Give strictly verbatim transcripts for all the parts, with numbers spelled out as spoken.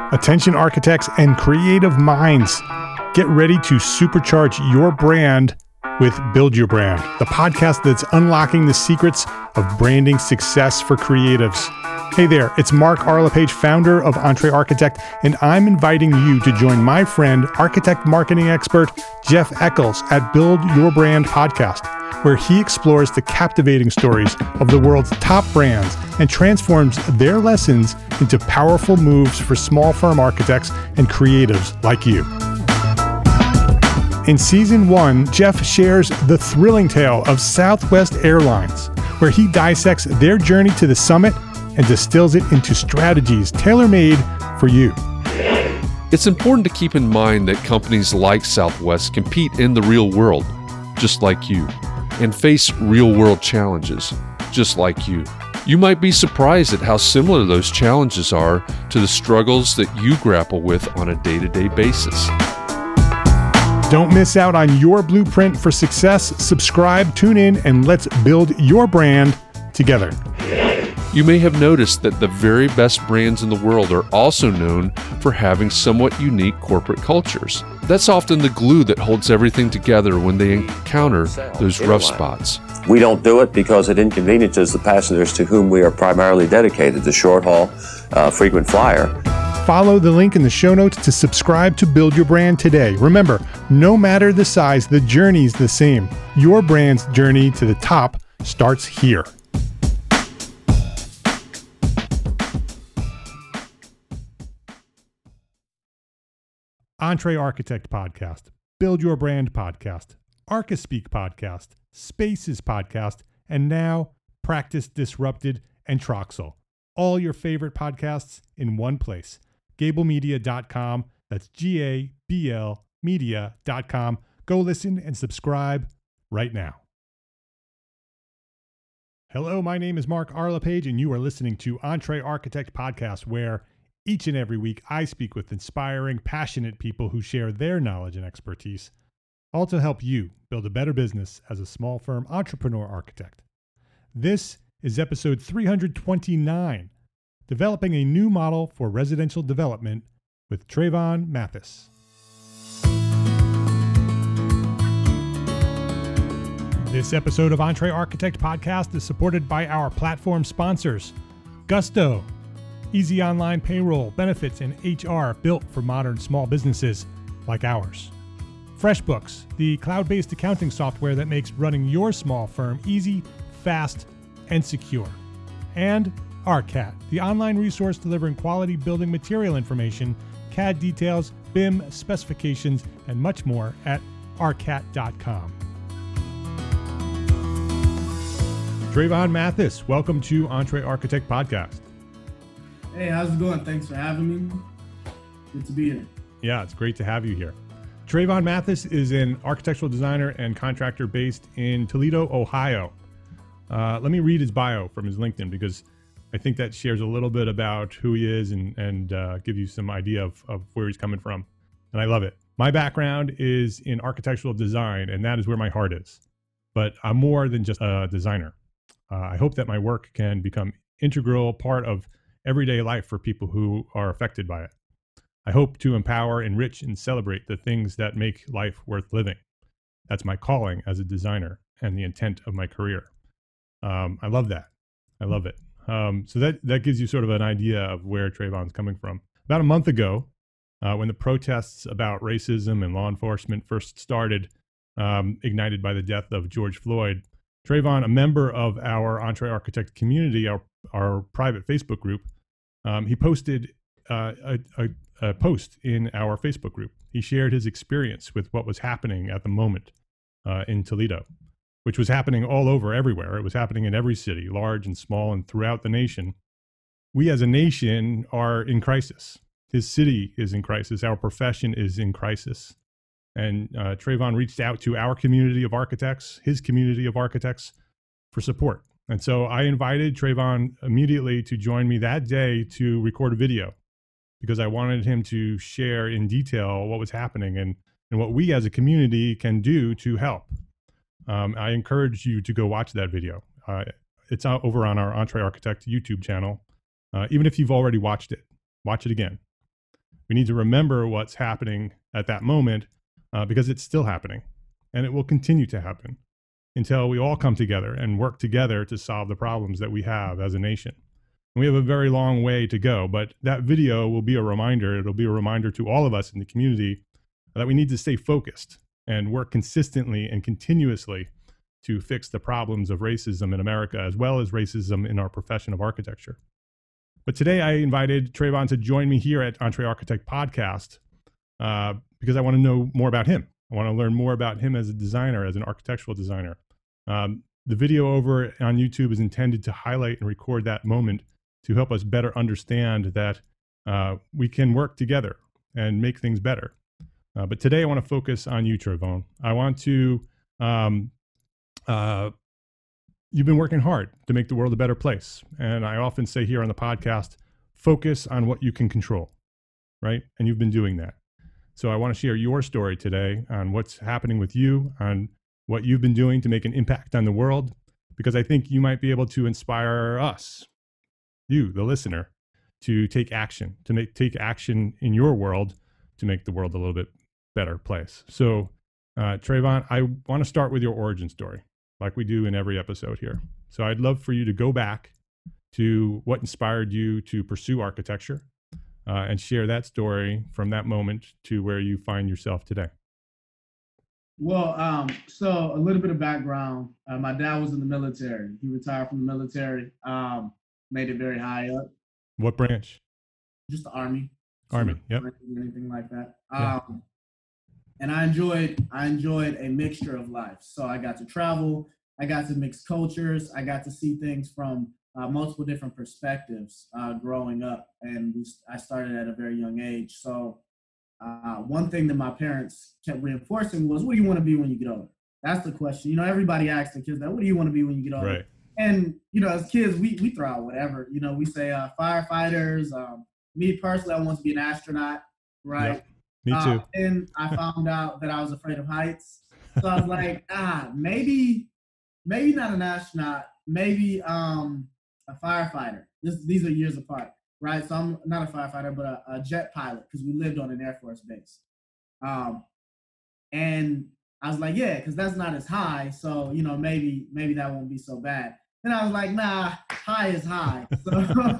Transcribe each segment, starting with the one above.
Attention architects and creative minds, get ready to supercharge your brand with Build Your Brand, the podcast that's unlocking the secrets of branding success for creatives. Hey there, it's Mark R. LePage, founder of Entre Architect, and I'm inviting you to join my friend, architect marketing expert Jeff Eccles at Build Your Brand podcast, where he explores the captivating stories of the world's top brands and transforms their lessons into powerful moves for small firm architects and creatives like you. In season one, Jeff shares the thrilling tale of Southwest Airlines, where he dissects their journey to the summit and distills it into strategies tailor-made for you. It's important to keep in mind that companies like Southwest compete in the real world, just like you, and face real-world challenges, just like you. You might be surprised at how similar those challenges are to the struggles that you grapple with on a day-to-day basis. Don't miss out on your blueprint for success. Subscribe, tune in, and let's build your brand together. You may have noticed that the very best brands in the world are also known for having somewhat unique corporate cultures. That's often the glue that holds everything together when they encounter those rough spots. We don't do it because it inconveniences the passengers to whom we are primarily dedicated, the short haul, uh, frequent flyer. Follow the link in the show notes to subscribe to Build Your Brand today. Remember, no matter the size, the journey's the same. Your brand's journey to the top starts here. Entre Architect podcast, Build Your Brand podcast, Archispeak podcast, Spaces podcast, and now Practice Disrupted and Troxel. All your favorite podcasts in one place. Gable Media dot com. That's G A B L media dot com. Go listen and subscribe right now. Hello, my name is Mark R. LePage, and you are listening to Entre Architect podcast, where each and every week I speak with inspiring, passionate people who share their knowledge and expertise, all to help you build a better business as a small firm entrepreneur architect. This is episode three hundred twenty-nine. Developing a new model for residential development with Trayvon Mathis. This episode of Entre Architect podcast is supported by our platform sponsors, Gusto, easy online payroll, benefits, and H R built for modern small businesses like ours. FreshBooks, the cloud-based accounting software that makes running your small firm easy, fast, and secure. And ARCAT, the online resource delivering quality building material information, C A D details, B I M specifications, and much more at arcat dot com. Trayvon Mathis, welcome to Entre Architect podcast. Hey, how's it going? Thanks for having me. Good to be here. Yeah, it's great to have you here. Trayvon Mathis is an architectural designer and contractor based in Toledo, Ohio. Uh, let me read his bio from his LinkedIn, because I think that shares a little bit about who he is and, and uh, give you some idea of, of where he's coming from. And I love it. My background is in architectural design, and that is where my heart is. But I'm more than just a designer. Uh, I hope that my work can become integral part of everyday life for people who are affected by it. I hope to empower, enrich, and celebrate the things that make life worth living. That's my calling as a designer and the intent of my career. Um, I love that. I love it. Um, so that, that gives you sort of an idea of where Trayvon's coming from. About a month ago, uh, when the protests about racism and law enforcement first started, um, ignited by the death of George Floyd, Trayvon, a member of our Entre Architect community, our, our private Facebook group, um, he posted uh, a, a, a post in our Facebook group. He shared his experience with what was happening at the moment uh, in Toledo, which was happening all over, everywhere. It was happening in every city, large and small, and throughout the nation. We as a nation are in crisis. His city is in crisis. Our profession is in crisis. And uh, Trayvon reached out to our community of architects, his community of architects, for support. And so I invited Trayvon immediately to join me that day to record a video, because I wanted him to share in detail what was happening and, and what we as a community can do to help. Um, I encourage you to go watch that video. Uh, it's out over on our Entre Architect YouTube channel. Uh, even if you've already watched it, watch it again. We need to remember what's happening at that moment uh, because it's still happening, and it will continue to happen until we all come together and work together to solve the problems that we have as a nation. And we have a very long way to go, but that video will be a reminder. It'll be a reminder to all of us in the community that we need to stay focused and work consistently and continuously to fix the problems of racism in America, as well as racism in our profession of architecture. But today I invited Trayvon to join me here at EntreArchitect Podcast uh, because I want to know more about him. I want to learn more about him as a designer, as an architectural designer. Um, the video over on YouTube is intended to highlight and record that moment to help us better understand that uh, we can work together and make things better. Uh, but today I want to focus on you, Trayvon. I want to, um, uh, you've been working hard to make the world a better place. And I often say here on the podcast, focus on what you can control, right? And you've been doing that. So I want to share your story today on what's happening with you, on what you've been doing to make an impact on the world, because I think you might be able to inspire us, you, the listener, to take action, to make take action in your world to make the world a little bit better place. So uh, Trayvon, I want to start with your origin story, like we do in every episode here. So I'd love for you to go back to what inspired you to pursue architecture uh, and share that story from that moment to where you find yourself today. Well, um, so a little bit of background. Uh, my dad was in the military. He retired from the military, um, made it very high up. What branch? Just the Army. Army, so yep. Anything like that. Yeah. Um, and I enjoyed, I enjoyed a mixture of life. So I got to travel. I got to mix cultures. I got to see things from uh, multiple different perspectives uh, growing up. And we, I started at a very young age. So uh, one thing that my parents kept reinforcing was, what do you want to be when you get older? That's the question. You know, everybody asks their kids that, what do you want to be when you get older? Right. And, you know, as kids, we, we throw out whatever. You know, we say uh, firefighters. Um, me personally, I want to be an astronaut, right? Yep. Me too. Uh, and I found out that I was afraid of heights. So I was like, ah, maybe, maybe not an astronaut, maybe um, a firefighter. This, these are years apart, right? So I'm not a firefighter, but a, a jet pilot, because we lived on an Air Force base. Um, and I was like, yeah, because that's not as high. So, you know, maybe, maybe that won't be so bad. Then I was like, nah, high is high. So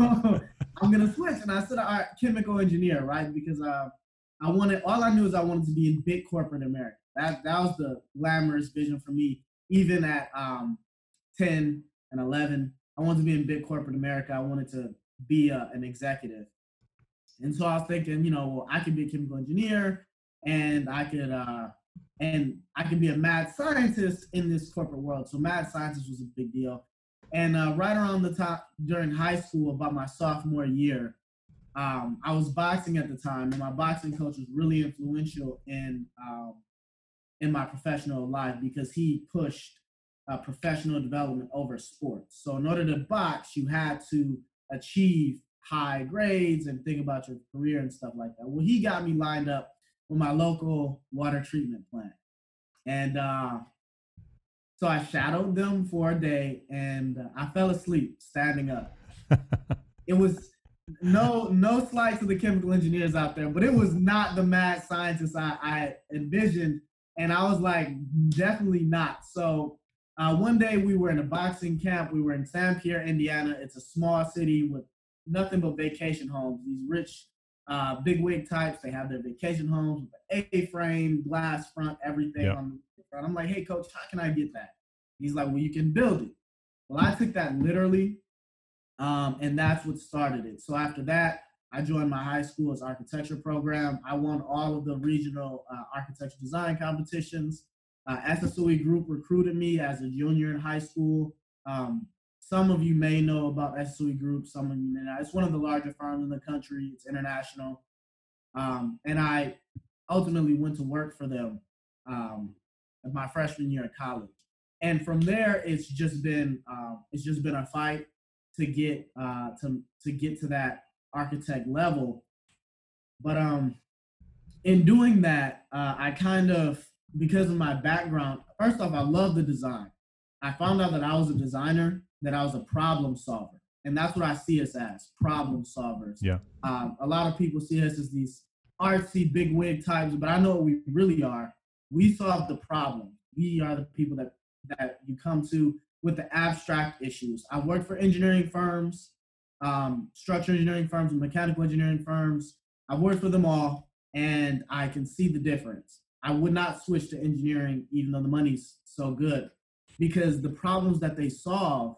I'm going to switch. And I said, all right, chemical engineer, right? Because uh, I wanted, all I knew is I wanted to be in big corporate America. That that was the glamorous vision for me, even at um, ten and eleven. I wanted to be in big corporate America. I wanted to be uh, an executive. And so I was thinking, you know, well, I could be a chemical engineer, and I could, uh, and I could be a mad scientist in this corporate world. So mad scientist was a big deal. And uh, right around the top, during high school, about my sophomore year, um, I was boxing at the time, and my boxing coach was really influential in um, in my professional life because he pushed uh, professional development over sports. So in order to box, you had to achieve high grades and think about your career and stuff like that. Well, he got me lined up with my local water treatment plant. And uh, so I shadowed them for a day, and uh, I fell asleep standing up. It was no no slight to the chemical engineers out there, but it was not the mad scientist I, I envisioned. And I was like, definitely not. So uh, one day we were in a boxing camp. We were in Saint Pierre, Indiana. It's a small city with nothing but vacation homes. These rich uh, bigwig types, they have their vacation homes with the A-frame, glass front, everything Yep. on the front. I'm like, hey, coach, how can I get that? He's like, well, you can build it. Well, I took that literally, um, and that's what started it. So after that, I joined my high school's architecture program. I won all of the regional uh, architecture design competitions. Uh, S S O E Group recruited me as a junior in high school. Um, some of you may know about S S O E Group. Some of you may not. It's one of the larger firms in the country. It's international. Um, and I ultimately went to work for them um, in my freshman year of college. And from there, it's just been uh, it's just been a fight to get uh, to to get to that architect level. But um in doing that, uh, I kind of, because of my background, first off, I love the design. I found out that I was a designer, that I was a problem solver. And that's what I see us as, problem solvers. Yeah. Um, a lot of people see us as these artsy big wig types, but I know what we really are. We solve the problem. We are the people that that you come to with the abstract issues. I worked for engineering firms, um, structural engineering firms, and mechanical engineering firms. I've worked for them all, and I can see the difference. I would not switch to engineering, even though the money's so good, because the problems that they solve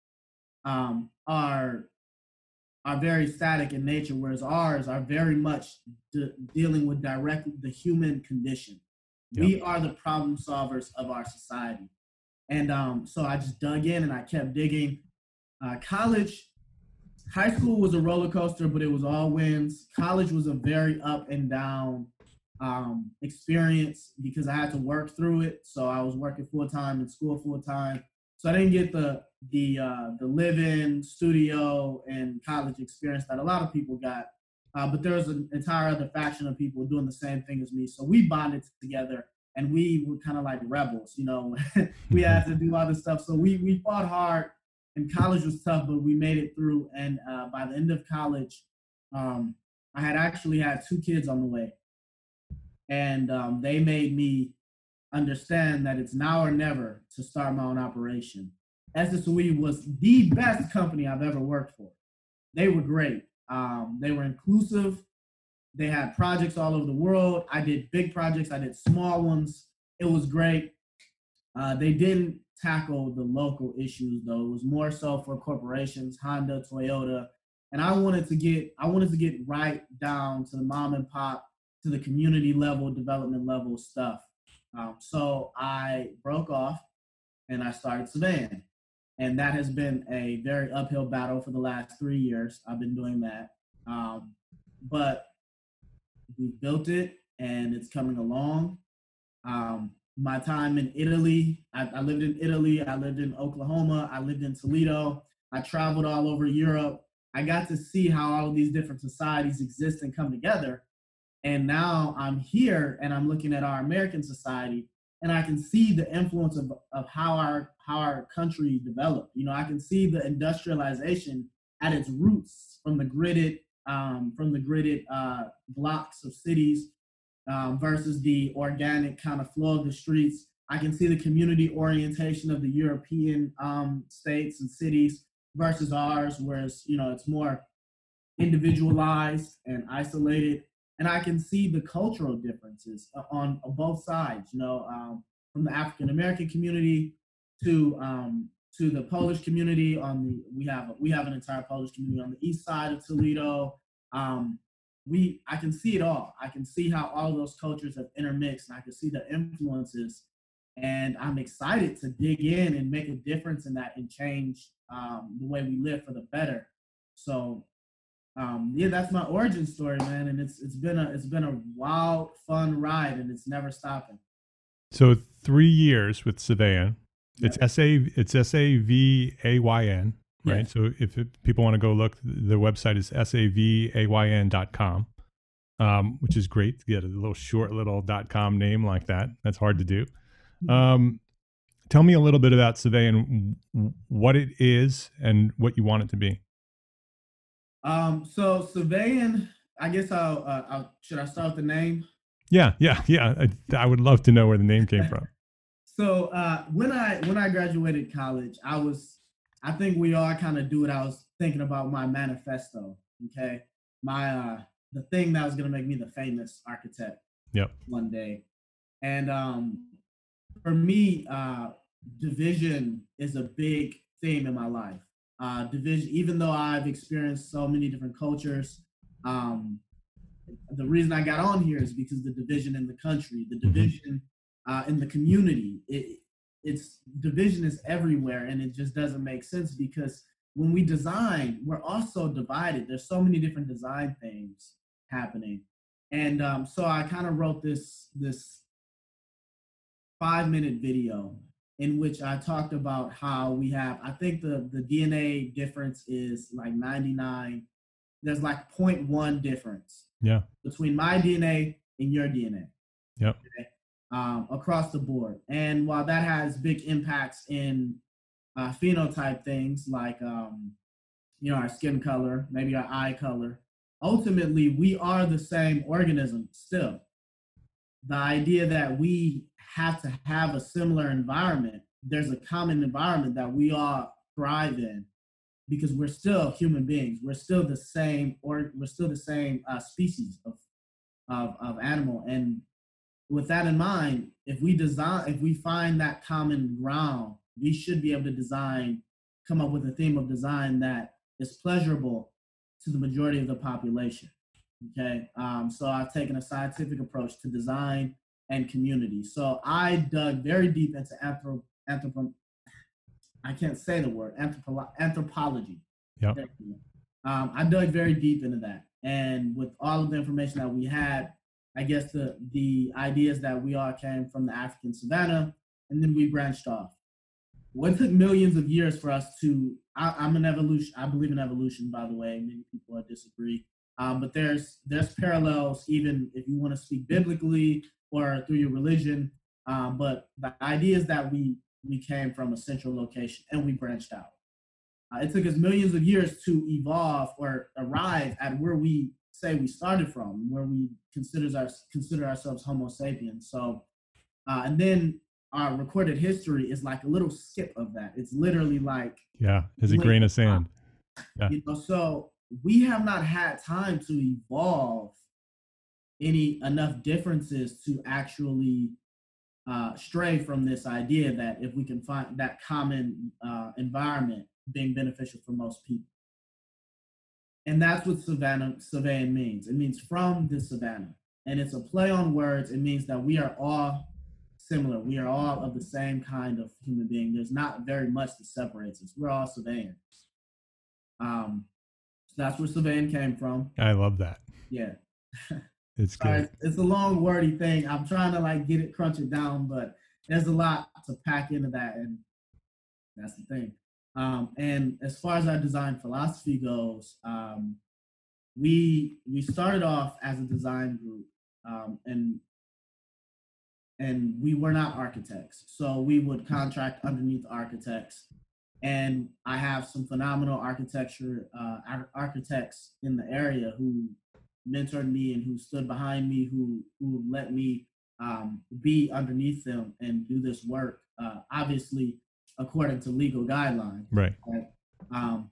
um, are are very static in nature, whereas ours are very much de- dealing with directly the human condition. Yep. We are the problem solvers of our society. And um, so I just dug in and I kept digging. Uh, college, high school was a roller coaster, but it was all wins. College was a very up and down um, experience because I had to work through it. So I was working full time in school full time. So I didn't get the the uh, the live-in studio and college experience that a lot of people got. Uh, but there was an entire other faction of people doing the same thing as me. So we bonded together. And we were kind of like rebels, you know. We had to do all this stuff. So we we fought hard, and college was tough, but we made it through. And uh, by the end of college, um, I had actually had two kids on the way. And um, they made me understand that it's now or never to start my own operation. S S O E was the best company I've ever worked for. They were great. Um, they were inclusive. They had projects all over the world. I did big projects. I did small ones. It was great. Uh, they didn't tackle the local issues, though. It was more so for corporations, Honda, Toyota. And I wanted to get, I wanted to get right down to the mom and pop, to the community level, development level stuff. Um, so I broke off and I started Savan. And that has been a very uphill battle for the last three years. I've been doing that. Um, but we built it and it's coming along. Um, my time in Italy, I, I lived in Italy, I lived in Oklahoma, I lived in Toledo, I traveled all over Europe. I got to see how all of these different societies exist and come together. And now I'm here and I'm looking at our American society and I can see the influence of, of how our how our country developed. You know, I can see the industrialization at its roots from the gridded Um, from the gridded uh, blocks of cities um, versus the organic kind of flow of the streets. I can see the community orientation of the European um, states and cities versus ours, whereas, you know, it's more individualized and isolated. And I can see the cultural differences on, on both sides, you know, um, from the African-American community to um, to the Polish community on the, we have, we have an entire Polish community on the east side of Toledo. Um, we, I can see it all. I can see how all those cultures have intermixed and I can see the influences and I'm excited to dig in and make a difference in that and change um, the way we live for the better. So um, yeah, that's my origin story, man. And it's, it's been a, it's been a wild, fun ride and it's never stopping. So three years with Savan. It's S A it's S A V A Y N, right? Yes. So if it, people want to go look, the website is S A V A Y N dot com, um, which is great to get a little short little .com name like that. That's hard to do. Um, tell me a little bit about Savan, what it is and what you want it to be. Um, so Savan, I guess I'll, uh, I'll, should I start with the name? Yeah, yeah, yeah. I, I would love to know where the name came from. So uh, when I when I graduated college, I was, I think we all kind of do it. I was thinking about my manifesto, okay? My, uh, the thing that was going to make me the famous architect yep. one day. And um, for me, uh, division is a big theme in my life. Uh, division, even though I've experienced so many different cultures, um, the reason I got on here is because the division in the country, the division mm-hmm. Uh, in the community, it, it's division is everywhere, and it just doesn't make sense because when we design, we're also divided. There's so many different design things happening, and um, so I kind of wrote this this five minute video in which I talked about how we have. I think the the D N A difference is like ninety-nine. There's like zero point one difference. Yeah. Between my D N A and your D N A. Yep. Okay? Um, across the board. And while that has big impacts in uh, phenotype things like, um, you know, our skin color, maybe our eye color, ultimately we are the same organism still. The idea that we have to have a similar environment, there's a common environment that we all thrive in, because we're still human beings. We're still the same, or we're still the same uh, species of, of of animal. And with that in mind, if we design, if we find that common ground, we should be able to design, come up with a theme of design that is pleasurable to the majority of the population. Okay, um, so I've taken a scientific approach to design and community. So I dug very deep into anthrop, anthrop I can't say the word, anthropo- anthropology. Yeah. Um, I dug very deep into that. And with all of the information that we had, I guess the, the ideas that we all came from the African savannah, and then we branched off. Well, it took millions of years for us to, I, I'm an evolution, I believe in evolution, by the way, many people disagree. Um, but there's there's parallels, even if you want to speak biblically or through your religion. Um, but the idea is that we we came from a central location and we branched out. Uh, it took us millions of years to evolve or arrive at where we say we started from, where we consider, our, consider ourselves Homo sapiens. So, uh, and then our recorded history is like a little skip of that. It's literally like, yeah, it's a grain of sand. Yeah. You know, so we have not had time to evolve any enough differences to actually uh, stray from this idea that if we can find that common uh, environment being beneficial for most people. And that's what Savannah, Savan means. It means from the savannah. And it's a play on words. It means that we are all similar. We are all of the same kind of human being. There's not very much that separates us. We're all Savannahs. Um, so that's where Savan came from. I love that. Yeah. It's good. Right. It's a long wordy thing. I'm trying to like get it, crunch it down, but there's a lot to pack into that. And that's the thing. Um, and as far as our design philosophy goes, um, we we started off as a design group, um, and and we were not architects, so we would contract underneath architects. And I have some phenomenal architecture uh, architects in the area who mentored me and who stood behind me, who who let me um, be underneath them and do this work. Uh, obviously, according to legal guidelines. Right. right? Um,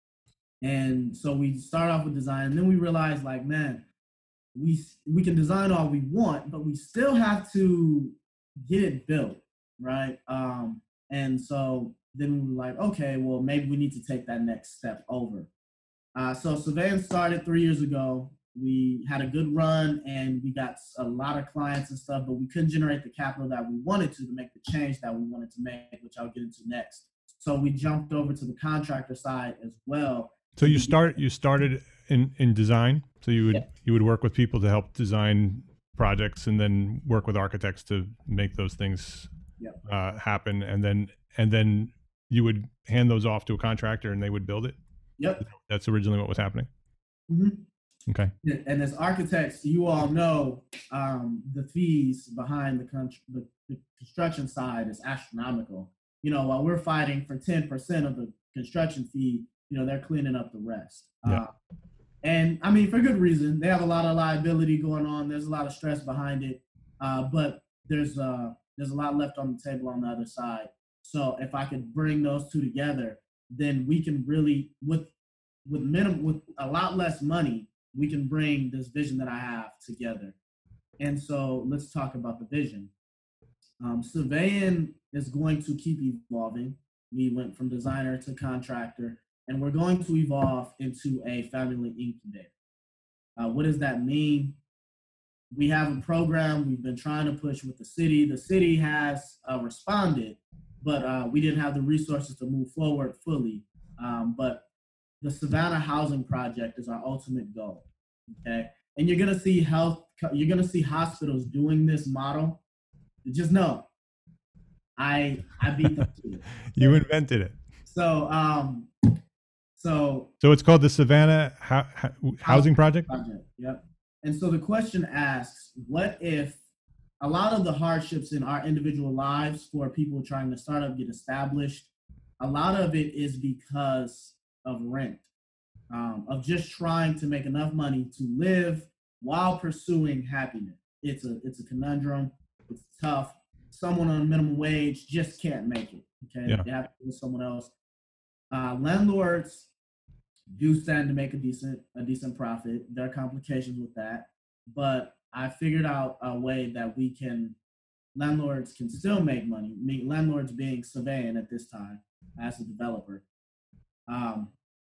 and so we start off with design, and then we realize, like, man, we we can design all we want, but we still have to get it built, right? Um, and so then we were like, okay, well, maybe we need to take that next step over. Uh, so Savan started three years ago. We had a good run and we got a lot of clients and stuff, but we couldn't generate the capital that we wanted to to make the change that we wanted to make, which I'll get into next. So we jumped over to the contractor side as well. So you start you started in, in design. So you would Yeah. you would work with people to help design projects and then work with architects to make those things Yeah. uh, happen, and then and then you would hand those off to a contractor and they would build it. Yep. That's originally what was happening. Mm-hmm. Okay. And as architects, you all know um, the fees behind the, con- the, the construction side is astronomical. You know, while we're fighting for ten percent of the construction fee, you know, they're cleaning up the rest. Yeah. Uh, and I mean, for good reason. They have a lot of liability going on. There's a lot of stress behind it. Uh, but there's uh, there's a lot left on the table on the other side. So if I could bring those two together, then we can really, with with minimum, with a lot less money, we can bring this vision that I have together. And so let's talk about the vision. Um, Savan is going to keep evolving. We went from designer to contractor, and we're going to evolve into a family incubator. Uh, what does that mean? We have a program we've been trying to push with the city. The city has uh, responded, but uh, we didn't have the resources to move forward fully. Um, but the Savannah Housing Project is our ultimate goal, okay? And you're gonna see health, you're gonna see hospitals doing this model. Just know, I I beat them to it. You invented it. So, um, so. So it's called the Savannah Ho- Ho- Housing Project? Project, yep. And so the question asks, what if a lot of the hardships in our individual lives for people trying to start up, get established, a lot of it is because of rent. um, of just trying to make enough money to live while pursuing happiness. It's a it's a conundrum. It's tough. Someone on minimum wage just can't make it. Okay, Yeah. they have to go with someone else. Uh, landlords do stand to make a decent a decent profit. There are complications with that, but I figured out a way that we can landlords can still make money. Me, landlords being Savan at this time as a developer. Um,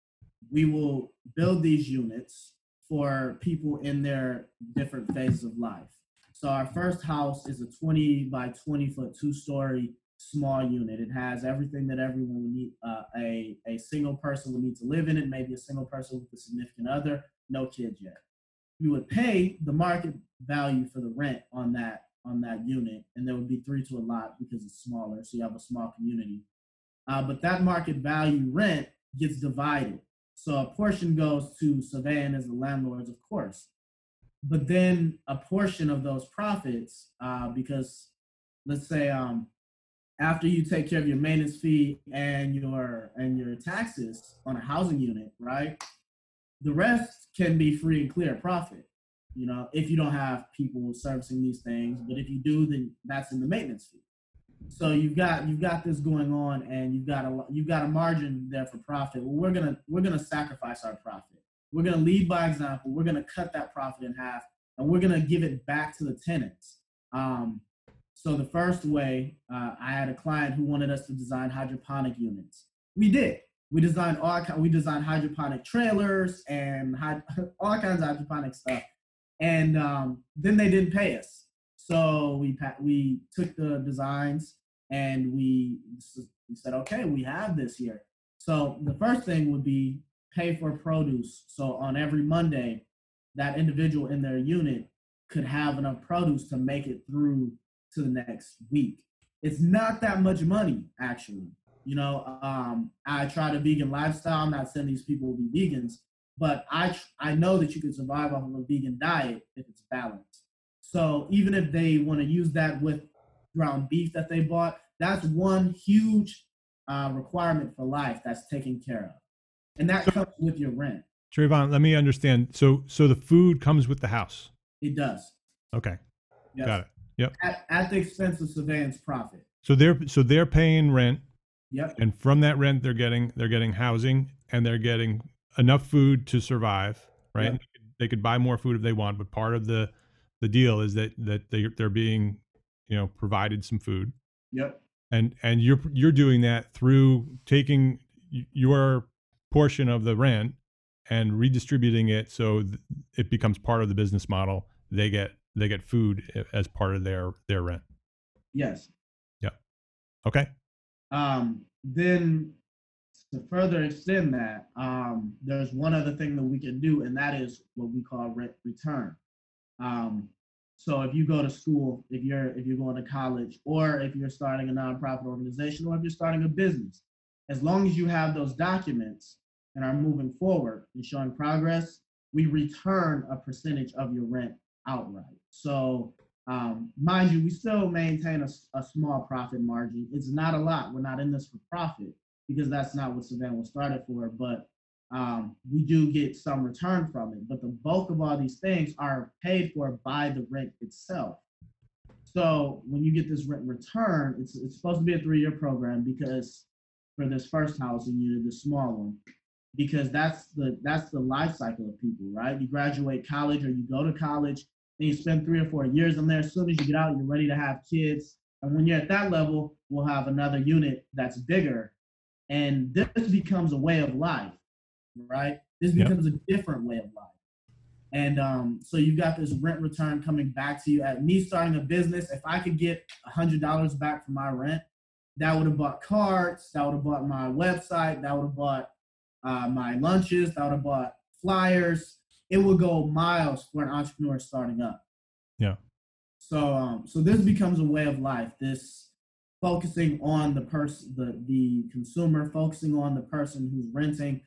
we will build these units for people in their different phases of life. So our first house is a twenty by twenty foot, two story small unit. It has everything that everyone would need. Uh, a, a single person would need to live in it, maybe a single person with a significant other, no kids yet. You would pay the market value for the rent on that on that unit, and there would be three to a lot because it's smaller, so you have a small community. Uh, but that market value rent gets divided. So a portion goes to Savan as the landlords, of course. But then a portion of those profits, uh, because let's say um, after you take care of your maintenance fee and your and your taxes on a housing unit, right? The rest can be free and clear profit, you know, if you don't have people servicing these things. But if you do, then that's in the maintenance fee. So you've got you've got this going on, and you've got a you've got a margin there for profit. Well, we're gonna we're gonna sacrifice our profit. We're gonna lead by example. We're gonna cut that profit in half, and we're gonna give it back to the tenants. Um, so the first way, uh, I had a client who wanted us to design hydroponic units. We did. We designed all we designed hydroponic trailers and hyd- all kinds of hydroponic stuff, and um, then they didn't pay us. So we we took the designs and we, we said, okay, we have this here. So the first thing would be pay for produce. So on every Monday, that individual in their unit could have enough produce to make it through to the next week. It's not that much money, actually. You know, um, I tried a vegan lifestyle. I'm not saying these people will be vegans, but I I know that you can survive off of a vegan diet if it's balanced. So even if they want to use that with ground beef that they bought, that's one huge uh, requirement for life that's taken care of. And that comes with your rent. Trayvon, let me understand. So so the food comes with the house? It does. Okay. Yes. Got it. Yep. At, at the expense of Savan's profit. So they're so they're paying rent. Yep. And from that rent they're getting they're getting housing, and they're getting enough food to survive, right? Yep. They, could, they could buy more food if they want, but part of the the deal is that that they they're being, you know, provided some food. Yep. And and you're you're doing that through taking your portion of the rent and redistributing it so th- it becomes part of the business model. They get they get food as part of their their rent. Yes. Yeah. Okay. Um, then to further extend that, um, there's one other thing that we can do, and that is what we call rent return. Um, so if you go to school, if you're if you're going to college, or if you're starting a nonprofit organization, or if you're starting a business, as long as you have those documents and are moving forward and showing progress, we return a percentage of your rent outright. So um, mind you, we still maintain a, a small profit margin. It's not a lot. We're not in this for profit because that's not what Savan was started for, but um, we do get some return from it. But the bulk of all these things are paid for by the rent itself. So when you get this rent return, it's, it's supposed to be a three-year program because for this first housing unit, the small one, because that's the that's the life cycle of people, right? You graduate college or you go to college and you spend three or four years in there. As soon as you get out, you're ready to have kids. And when you're at that level, we'll have another unit that's bigger. And this becomes a way of life, right? This becomes yep. a different way of life. And um, so you got this rent return coming back to you. At me starting a business, if I could get one hundred dollars back from my rent, that would have bought cards, that would have bought my website, that would have bought uh, my lunches, that would have bought flyers. It would go miles for an entrepreneur starting up. Yeah. So um, so this becomes a way of life. This focusing on the person, the the consumer, focusing on the person who's renting.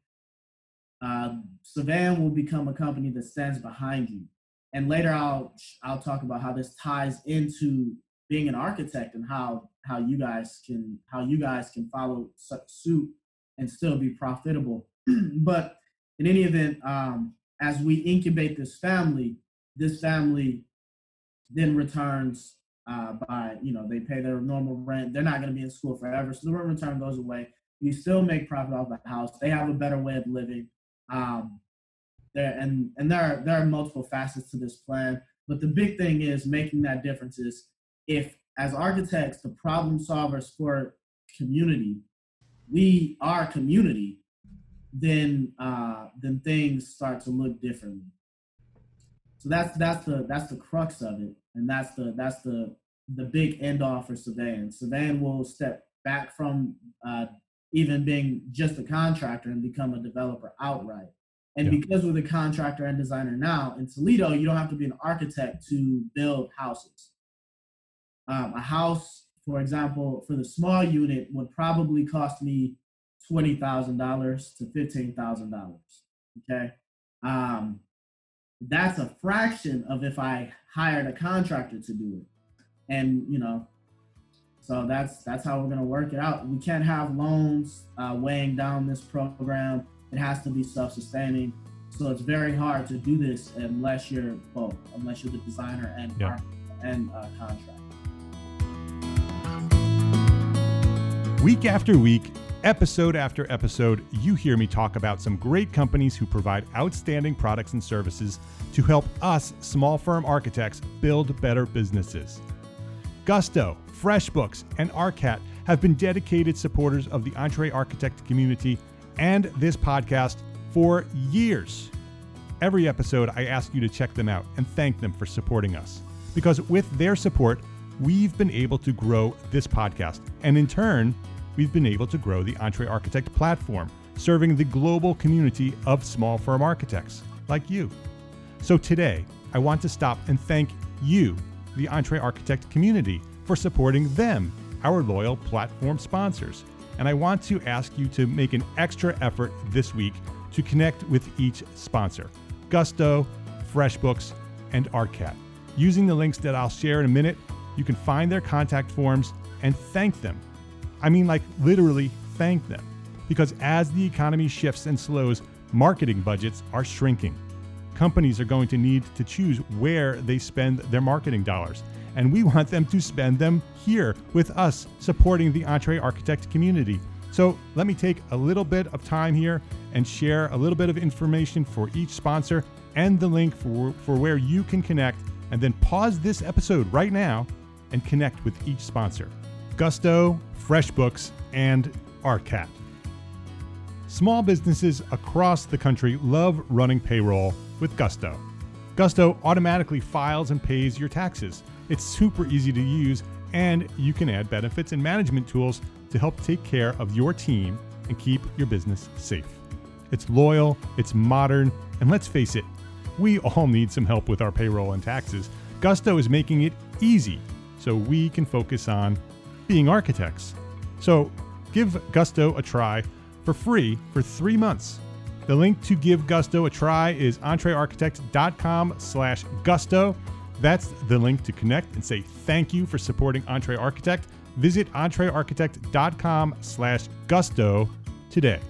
Uh, Savan will become a company that stands behind you. And later I'll I'll talk about how this ties into being an architect and how how you guys can how you guys can follow suit and still be profitable. But in any event, um, as we incubate this family, this family then returns uh, by, you know, they pay their normal rent. They're not going to be in school forever. So the rent return goes away. You still make profit off the house. They have a better way of living. Um, there and and there are, there are multiple facets to this plan. But the big thing is making that difference is if, as architects, the problem solvers for community, we are community, then uh, then things start to look differently. So that's that's the that's the crux of it, and that's the that's the the big end all for Savan. Savan will step back from uh, even being just a contractor and become a developer outright. And yeah. because we're the contractor and designer now in Toledo, you don't have to be an architect to build houses. Um, a house, for example, for the small unit would probably cost me twenty thousand dollars to fifteen thousand dollars. Okay. Um, that's a fraction of if I hired a contractor to do it. And, you know, so that's that's how we're going to work it out. We can't have loans uh, weighing down this program. It has to be self-sustaining. So it's very hard to do this unless you're both, unless you're the designer and yeah. and uh, contractor. Week after week, episode after episode, you hear me talk about some great companies who provide outstanding products and services to help us small firm architects build better businesses. Gusto, FreshBooks, and ARCAT have been dedicated supporters of the EntreArchitect community and this podcast for years. Every episode, I ask you to check them out and thank them for supporting us. Because with their support, we've been able to grow this podcast. And in turn, we've been able to grow the EntreArchitect platform, serving the global community of small firm architects like you. So today, I want to stop and thank you, the EntreArchitect community, for supporting them, our loyal platform sponsors. And I want to ask you to make an extra effort this week to connect with each sponsor, Gusto, FreshBooks, and ARCAT. Using the links that I'll share in a minute, you can find their contact forms and thank them. I mean, like literally thank them. Because as the economy shifts and slows, marketing budgets are shrinking. Companies are going to need to choose where they spend their marketing dollars. And we want them to spend them here with us, supporting the EntreArchitect community. So let me take a little bit of time here and share a little bit of information for each sponsor and the link for, for where you can connect, and then pause this episode right now and connect with each sponsor. Gusto, FreshBooks, and ARCAT. Small businesses across the country love running payroll with Gusto. Gusto automatically files and pays your taxes. It's super easy to use, and you can add benefits and management tools to help take care of your team and keep your business safe. It's loyal, it's modern, and let's face it, we all need some help with our payroll and taxes. Gusto is making it easy so we can focus on being architects. So give Gusto a try for free for three months. The link to give Gusto a try is entrearchitect.com slash gusto. That's the link to connect and say thank you for supporting EntreArchitect. Visit entrearchitect.com slash gusto today.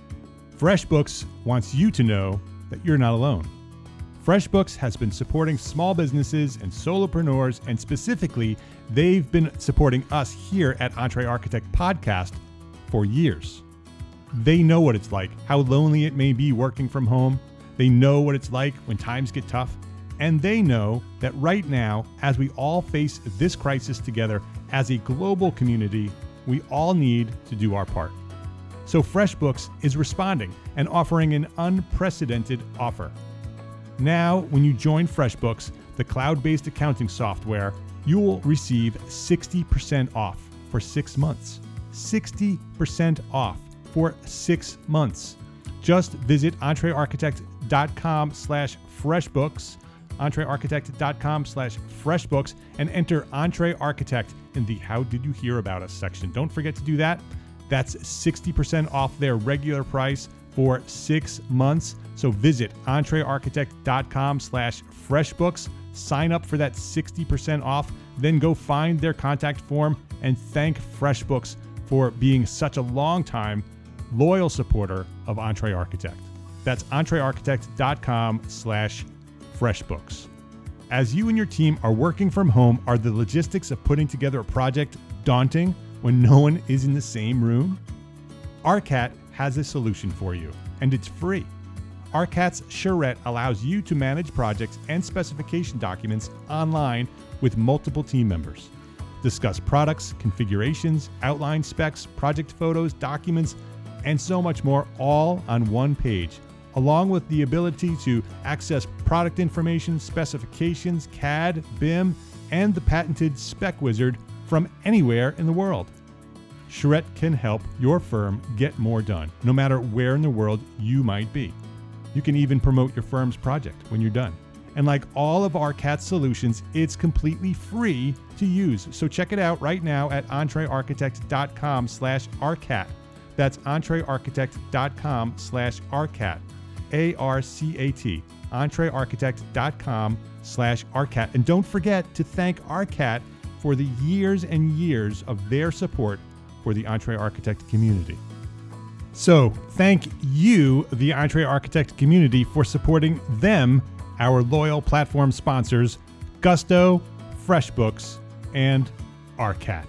FreshBooks wants you to know that you're not alone. FreshBooks has been supporting small businesses and solopreneurs, and specifically, they've been supporting us here at EntreArchitect Podcast for years. They know what it's like, how lonely it may be working from home. They know what it's like when times get tough. And they know that right now, as we all face this crisis together as a global community, we all need to do our part. So FreshBooks is responding and offering an unprecedented offer. Now, when you join FreshBooks, the cloud-based accounting software, you will receive sixty percent off for six months. sixty percent off for six months. Just visit entrearchitect.com slash FreshBooks, entrearchitect.com slash FreshBooks, and enter EntreArchitect in the How Did You Hear About Us section. Don't forget to do that. That's sixty percent off their regular price for six months. So visit entrearchitect.com slash FreshBooks, sign up for that sixty percent off, then go find their contact form and thank FreshBooks for being such a long time loyal supporter of EntreArchitect. That's entrearchitect.com slash freshbooks. As you and your team are working from home, are the logistics of putting together a project daunting when no one is in the same room? ARCAT has a solution for you, and it's free. ARCAT's Charrette allows you to manage projects and specification documents online with multiple team members. Discuss products, configurations, outline specs, project photos, documents, and so much more, all on one page, along with the ability to access product information, specifications, C A D, B I M, and the patented Spec Wizard from anywhere in the world. Charrette can help your firm get more done, no matter where in the world you might be. You can even promote your firm's project when you're done. And like all of ARCAT's solutions, it's completely free to use. So check it out right now at entrearchitect.com slash ARCAT. That's entrearchitect.com slash ARCAT. A R C A T. entrearchitect.com slash ARCAT. And don't forget to thank ARCAT for the years and years of their support for the EntreArchitect community. So thank you, the EntreArchitect community, for supporting them, our loyal platform sponsors, Gusto, FreshBooks, and ARCAT.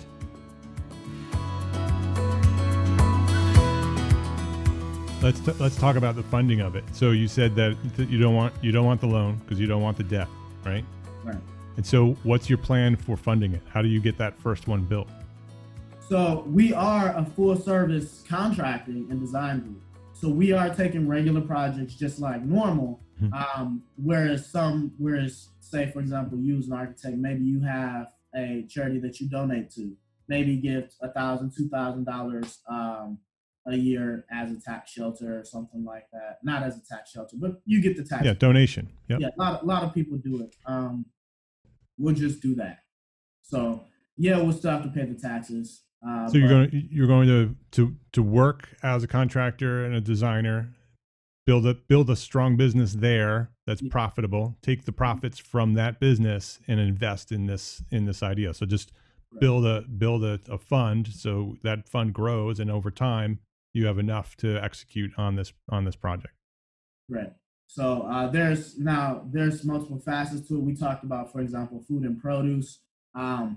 Let's t- let's talk about the funding of it. So you said that th- you don't want you don't want the loan because you don't want the debt, right? Right. And so what's your plan for funding it? How do you get that first one built? So we are a full service contracting and design group. So we are taking regular projects just like normal. Mm-hmm. Um, whereas some, whereas say, for example, you as an architect, maybe you have a charity that you donate to, maybe give a thousand, two thousand dollars um, a year as a tax shelter or something like that. Not as a tax shelter, but you get the tax. Yeah, donation. Yep. Yeah, a lot, a lot of people do it. Um, we'll just do that. So yeah, we'll still have to pay the taxes. Uh, so you're going you're going to, to to work as a contractor and a designer, build a build a strong business there that's yeah. profitable. Take the profits from that business and invest in this in this idea. So just right. build a build a, a fund so that fund grows, and over time you have enough to execute on this on this project. Right. So uh, there's now there's multiple facets to it. We talked about, for example, food and produce. Um,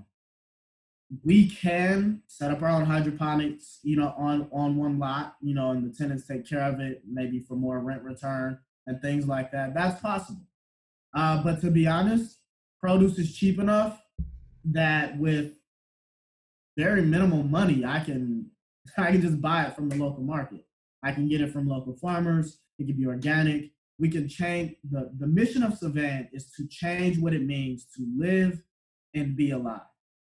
We can set up our own hydroponics, you know, on, on one lot, you know, and the tenants take care of it, maybe for more rent return and things like that. That's possible. Uh, but to be honest, produce is cheap enough that with very minimal money, I can I can just buy it from the local market. I can get it from local farmers. It can be organic. We can change the, the mission of Savant is to change what it means to live and be alive.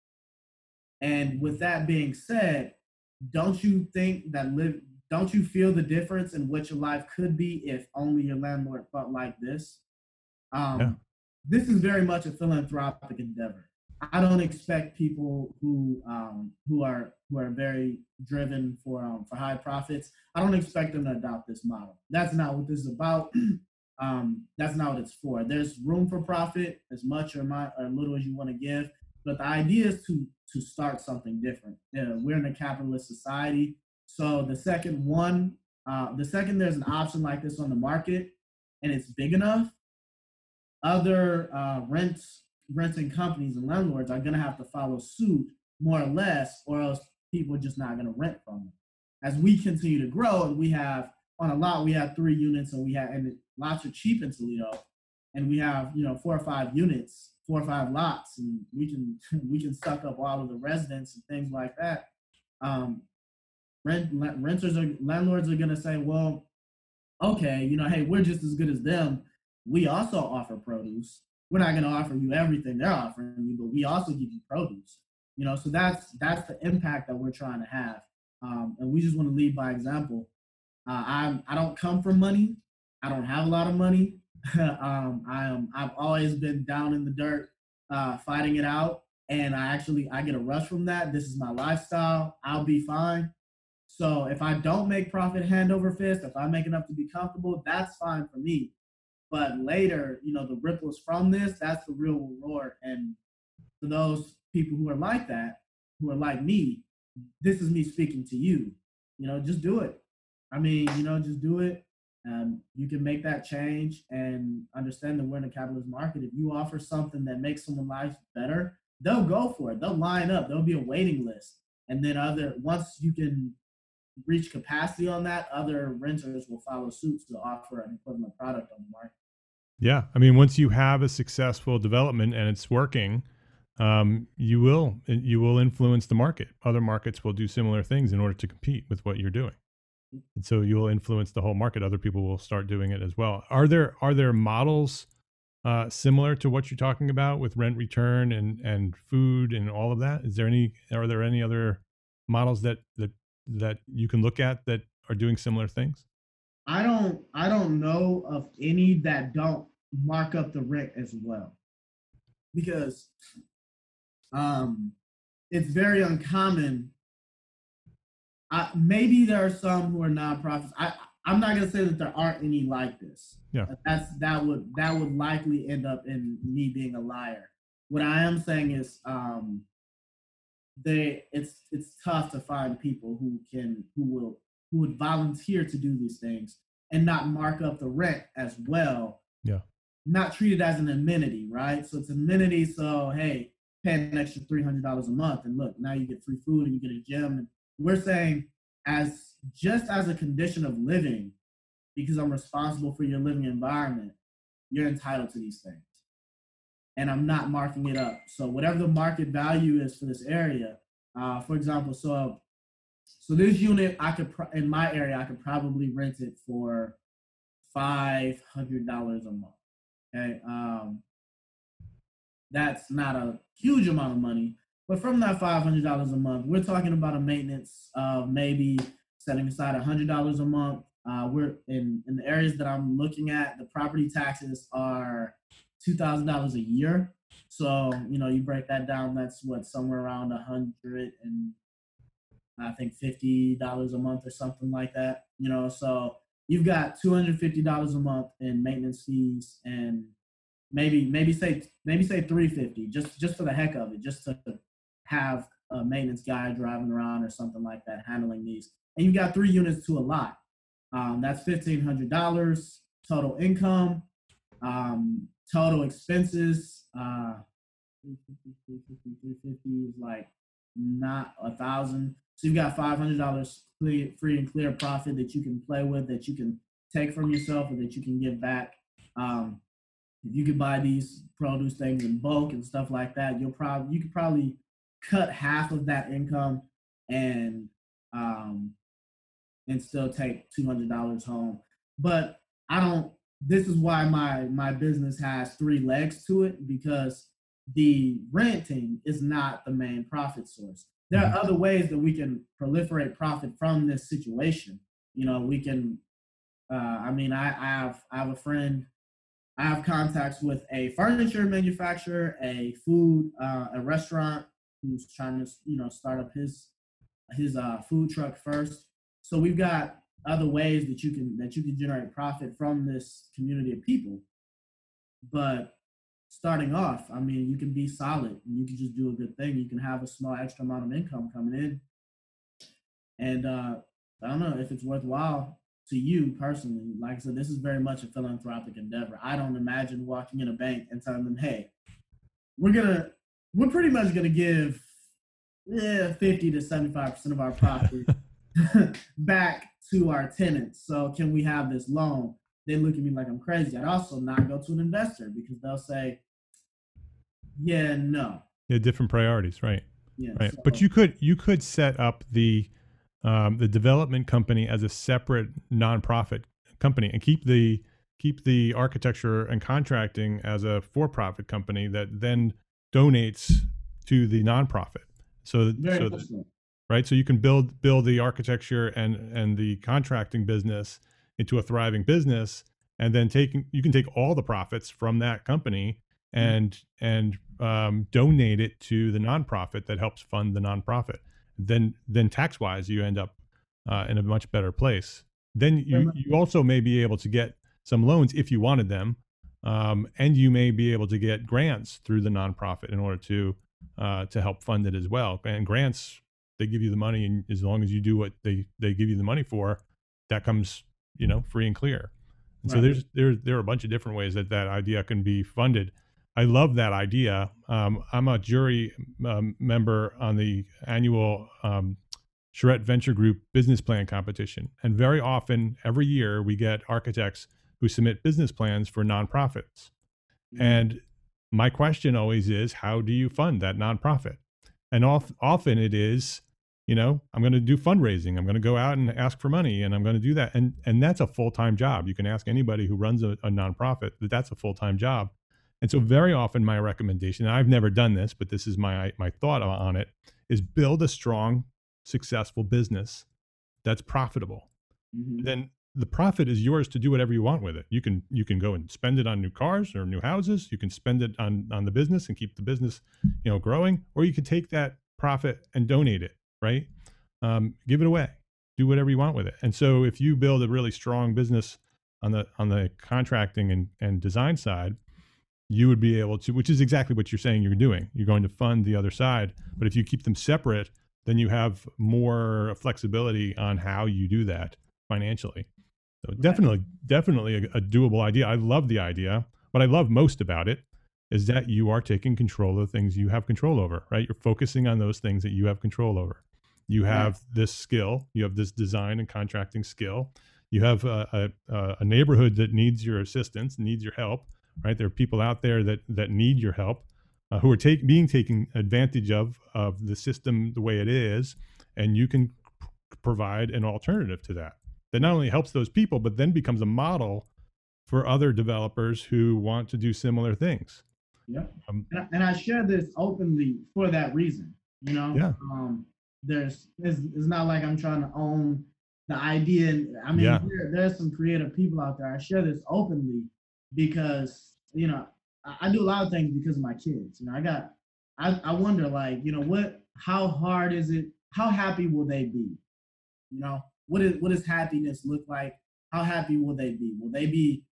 And with that being said, don't you think that live, don't you feel the difference in what your life could be if only your landlord thought like this? Um, yeah. This is very much a philanthropic endeavor. I don't expect people who um, who are who are very driven for um, for high profits. I don't expect them to adopt this model. That's not what this is about. um, that's not what it's for. There's room for profit, as much or, my, or little as you want to give. But the idea is to to start something different. Yeah, we're in a capitalist society. So the second one, uh, the second there's an option like this on the market and it's big enough, other uh, rent, renting companies and landlords are going to have to follow suit more or less, or else people are just not going to rent from them. As we continue to grow, and we have, on a lot, we have three units, and we have, and lots are cheap in Toledo, and we have, you know, four or five units, four or five lots, and we can we can suck up all of the residents and things like that. Um, rent renters are landlords are gonna say, well, okay, you know, hey, we're just as good as them. We also offer produce. We're not gonna offer you everything they're offering you, but we also give you produce. You know, so that's that's the impact that we're trying to have, um, and we just want to lead by example. Uh, I I don't come from money. I don't have a lot of money. um, I am, I've always been down in the dirt, uh, fighting it out. And I actually, I get a rush from that. This is my lifestyle. I'll be fine. So if I don't make profit hand over fist, if I make enough to be comfortable, that's fine for me. But later, you know, the ripples from this, that's the real reward. And for those people who are like that, who are like me, this is me speaking to you, you know, just do it. I mean, you know, just do it. Um, you can make that change and understand that we're in a capitalist market. If you offer something that makes someone's life better, they'll go for it. They'll line up. There'll be a waiting list. And then other once you can reach capacity on that, other renters will follow suit to offer an equivalent product on the market. Yeah. I mean, once you have a successful development and it's working, um, you will you will influence the market. Other markets will do similar things in order to compete with what you're doing. And so you will influence the whole market. Other people will start doing it as well. Are there are there models uh, similar to what you're talking about with rent return and, and food and all of that? Is there any are there any other models that that that you can look at that are doing similar things? I don't I don't know of any that don't mark up the rent as well, because um, it's very uncommon. I, maybe there are some who are nonprofits. I I'm not gonna say that there aren't any like this. Yeah. That's that would that would likely end up in me being a liar. What I am saying is um, they it's it's tough to find people who can who will who would volunteer to do these things and not mark up the rent as well. Yeah. Not treat it as an amenity, right? So it's an amenity. So hey, pay an extra three hundred dollars a month, and look, now you get free food and you get a gym. And we're saying, as just as a condition of living, because I'm responsible for your living environment, you're entitled to these things. And I'm not marking it up. So whatever the market value is for this area, uh, for example, so so this unit, I could pro- in my area, I could probably rent it for five hundred dollars a month. Okay, um, that's not a huge amount of money, but from that five hundred dollars a month, we're talking about a maintenance of maybe setting aside one hundred dollars a month. Uh, we're in, in the areas that I'm looking at, the property taxes are two thousand dollars a year. So, you know, you break that down, that's what, somewhere around one hundred and I think fifty dollars a month or something like that, you know, so you've got two hundred fifty dollars a month in maintenance fees, and maybe, maybe say, maybe say three hundred fifty dollars just, just for the heck of it, just to have a maintenance guy driving around or something like that, handling these. And you've got three units to a lot. Um, that's fifteen hundred dollars total income, um, total expenses. Uh, three hundred fifty is like not a thousand. So you've got five hundred dollars free, free and clear profit that you can play with, that you can take from yourself or that you can give back. Um, if you could buy these produce things in bulk and stuff like that, you'll probably, you could probably cut half of that income and, um, and still take two hundred dollars home. But I don't, this is why my, my business has three legs to it, because the renting is not the main profit source. There are other ways that we can proliferate profit from this situation. You know, we can, uh, I mean, I, I have, I have a friend, I have contacts with a furniture manufacturer, a food, uh, a restaurant who's trying to, you know, start up his, his uh, food truck first. So we've got other ways that you can, that you can generate profit from this community of people. But starting off, I mean, you can be solid and you can just do a good thing. You can have a small extra amount of income coming in. And uh, I don't know if it's worthwhile to you personally. Like I said, this is very much a philanthropic endeavor. I don't imagine walking in a bank and telling them, hey, we're going to, we're pretty much going to give yeah, fifty to seventy-five percent of our profit back to our tenants. So can we have this loan? They look at me like I'm crazy. I'd also not go to an investor because they'll say, yeah, no. Yeah, different priorities, right? Yeah, right. so, But you could you could set up the um, the development company as a separate nonprofit company and keep the keep the architecture and contracting as a for-profit company that then donates to the nonprofit. So, so that, right. So you can build build the architecture and and the contracting business into a thriving business, and then taking you can take all the profits from that company and mm-hmm. and um, donate it to the nonprofit that helps fund the nonprofit. Then then tax wise, you end up uh, in a much better place. Then you you also may be able to get some loans if you wanted them, um, and you may be able to get grants through the nonprofit in order to uh, to help fund it as well. And grants, they give you the money, and as long as you do what they they give you the money for, that comes you know, free and clear. And so Right. there's there there are a bunch of different ways that that idea can be funded. I love that idea. Um, I'm a jury um, member on the annual um, Charette Venture Group business plan competition, and very often every year we get architects who submit business plans for nonprofits. Mhm. And my question always is, how do you fund that nonprofit? And of, often it is, you know, I'm going to do fundraising. I'm going to go out and ask for money, and I'm going to do that. And and that's a full time job. You can ask anybody who runs a, a nonprofit that that's a full time job. And so very often my recommendation, and I've never done this, but this is my my thought on it, is build a strong, successful business that's profitable. Mhm. Then the profit is yours to do whatever you want with it. You can you can go and spend it on new cars or new houses. You can spend it on on the business and keep the business, you know, growing, or you could take that profit and donate it, right? Um, give it away. Do whatever you want with it. And so if you build a really strong business on the on the contracting and, and design side, you would be able to, which is exactly what you're saying you're doing. You're going to fund the other side, but if you keep them separate, then you have more flexibility on how you do that financially. So definitely, definitely a, a doable idea. I love the idea. What I love most about it is that you are taking control of the things you have control over, right? You're focusing on those things that you have control over. You have this skill, you have this design and contracting skill. You have a, a, a neighborhood that needs your assistance, needs your help, right? There are people out there that that need your help, uh, who are take, being taken advantage of of the system the way it is, and you can p- provide an alternative to that that not only helps those people, but then becomes a model for other developers who want to do similar things. Yep. Um, And I, and I share this openly for that reason. You know, Yeah. um, there's it's, it's not like I'm trying to own the idea. And I mean, Yeah. there, there's some creative people out there. I share this openly because you know I, I do a lot of things because of my kids. You know, I got I, I wonder like you know what how hard is it? How happy will they be? You know, what is what does happiness look like? How happy will they be? Will they be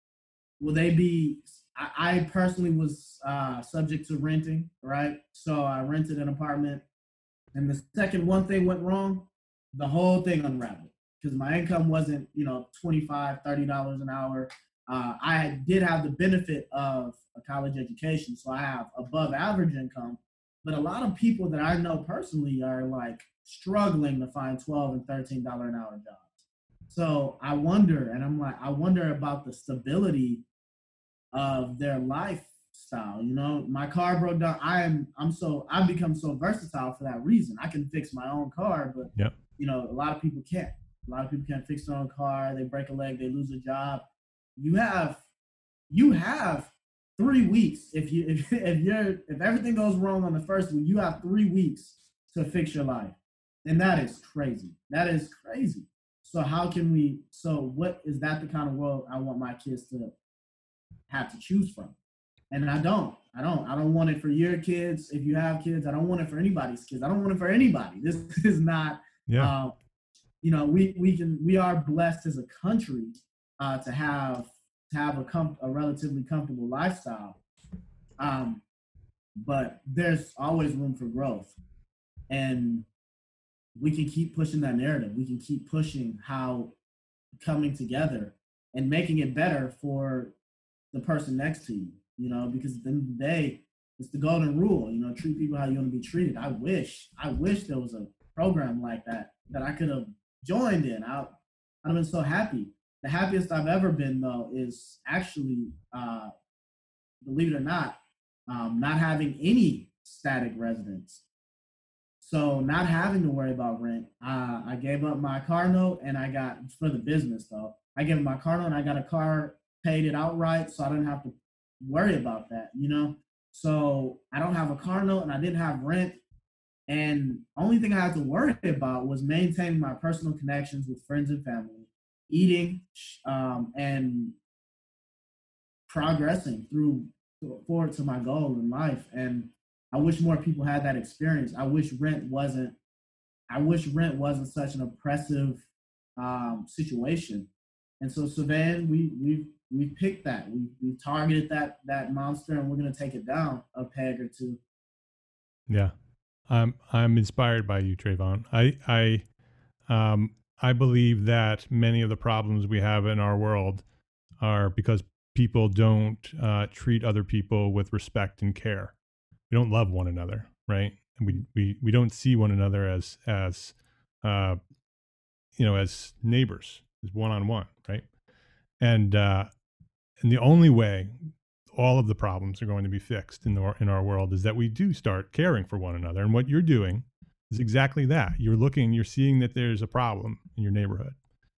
will they be I, I personally was uh, subject to renting, right? So I rented an apartment, and the second one thing went wrong, the whole thing unraveled because my income wasn't, you know, twenty-five, thirty dollars an hour. Uh, I did have the benefit of a college education, so I have above average income. But a lot of people that I know personally are like struggling to find twelve and thirteen dollars an hour jobs. So I wonder, and I'm like, I wonder about the stability of their lifestyle. You know, my car broke down. I am I'm so I've become so versatile for that reason. I can fix my own car, but Yep. you know, a lot of people can't. A lot of people can't fix their own car. They break a leg, they lose a job. You have you have three weeks if you if, if you're if everything goes wrong on the first week, you have three weeks to fix your life. And that is crazy. That is crazy. So how can we so what is that the kind of world I want my kids to have to choose from? And I don't. I don't. I don't want it for your kids. If you have kids, I don't want it for anybody's kids. I don't want it for anybody. This is not. Yeah. Uh, you know, we we can we are blessed as a country uh, to have to have a com- a relatively comfortable lifestyle. Um, but there's always room for growth, and we can keep pushing that narrative. We can keep pushing how coming together and making it better for the person next to you, you know, because at the end of the day, it's the golden rule, you know, treat people how you want to be treated. I wish, I wish there was a program like that that I could have joined in. I, I'd have been so happy. The happiest I've ever been, though, is actually, uh, believe it or not, um, not having any static residence. So not having to worry about rent. Uh, I gave up my car note and I got, for the business though, I gave up my car note and I got a car, paid it outright, so I didn't have to worry about that, you know? So I don't have a car note and I didn't have rent. And only thing I had to worry about was maintaining my personal connections with friends and family, eating, um, and progressing through forward to my goal in life. And I wish more people had that experience. I wish rent wasn't, I wish rent wasn't such an oppressive um, situation. And so Savan, we we we picked that. We we targeted that that monster, and we're gonna take it down a peg or two. Yeah. I'm I'm inspired by you, Trayvon. I I um I believe that many of the problems we have in our world are because people don't uh, treat other people with respect and care. We don't love one another, right? And we we we don't see one another as as uh, you know, as neighbors, as one on one, right? And uh, and the only way all of the problems are going to be fixed in the, in our world is that we do start caring for one another. And what you're doing is exactly that. You're looking, you're seeing that there's a problem in your neighborhood,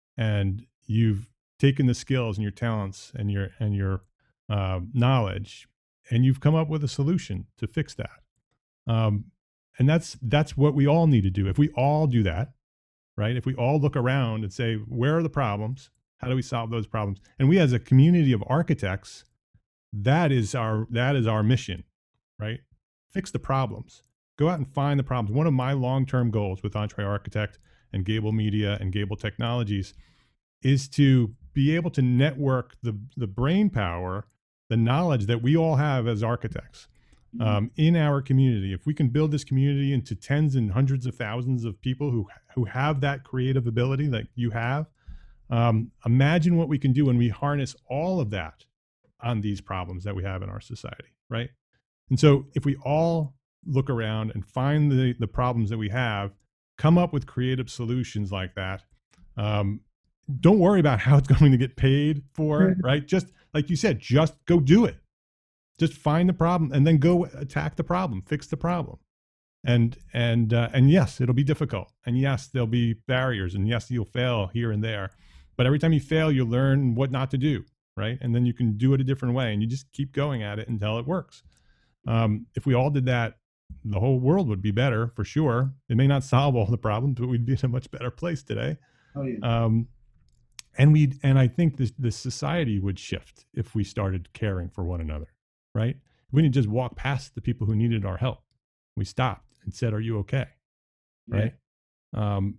and you've taken the skills and your talents and your and your uh, knowledge, and you've come up with a solution to fix that. Um, and that's that's what we all need to do. If we all do that, right? If we all look around and say, where are the problems? How do we solve those problems? And we, as a community of architects, that is our that is our mission, right? Fix the problems. Go out and find the problems. One of my long-term goals with Entre Architect and Gable Media and Gable Technologies is to be able to network the the brain power, the knowledge that we all have as architects um, in our community. If we can build this community into tens and hundreds of thousands of people who who have that creative ability that you have, um, imagine what we can do when we harness all of that on these problems that we have in our society, right? And so if we all look around and find the, the problems that we have, come up with creative solutions like that, um, don't worry about how it's going to get paid for, right? Just like you said, just go do it. Just find the problem and then go attack the problem, fix the problem. And, and, uh, and yes, it'll be difficult. And yes, there'll be barriers, and yes, you'll fail here and there, but every time you fail, you learn what not to do, right? And then you can do it a different way, and you just keep going at it until it works. Um, if we all did that, the whole world would be better for sure. It may not solve all the problems, but we'd be in a much better place today. Oh, yeah. Um, and we, and I think this, this society would shift if we started caring for one another, right? If we didn't just walk past the people who needed our help. We stopped and said, "Are you okay?" Right? Yeah. Um,